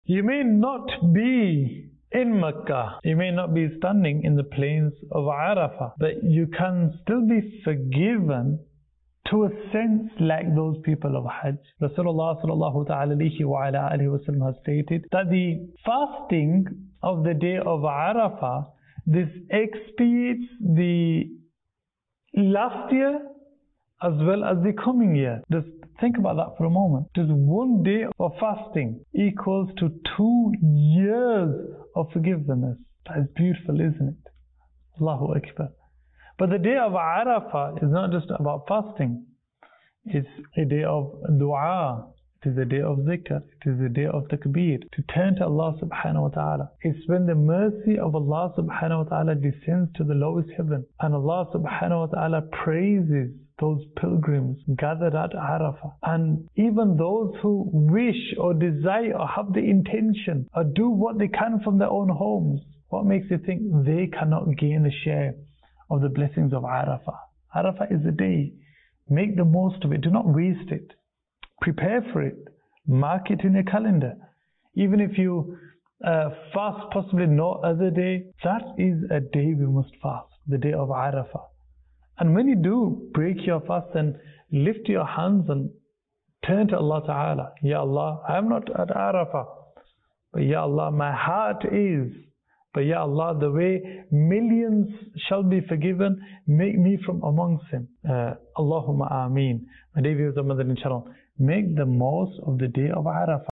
You may not be in Mecca, you may not be standing in the plains of Arafah, but you can still be forgiven to a sense like those people of Hajj. Rasulullah sallallahu alayhi wa sallam has stated that the fasting of the day of Arafah, this expiates the last year as well as the coming year. Just think about that for a moment. Just one day of fasting equals to 2 years of forgiveness. That is beautiful, isn't it? Allahu Akbar. But the day of Arafah is not just about fasting. It's a day of dua. It is a day of zikr. It is a day of takbir. To turn to Allah subhanahu wa ta'ala. It's when the mercy of Allah subhanahu wa ta'ala descends to the lowest heaven. And Allah subhanahu wa ta'ala praises those pilgrims gathered at Arafah. And even those who wish or desire or have the intention or do what they can from their own homes, what makes you think they cannot gain a share of the blessings of Arafah? Arafah is a day. Make the most of it. Do not waste it. Prepare for it. Mark it in your calendar. Even if you fast possibly no other day, that is a day we must fast, the day of Arafah. And when you do break your fast and lift your hands and turn to Allah Ta'ala, Ya Allah, I am not at Arafah, but Ya Allah, my heart is. But Ya Allah, the way millions shall be forgiven, make me from amongst them. Allahumma ameen. My dear viewers of Madani Channel, make the most of the day of Arafah.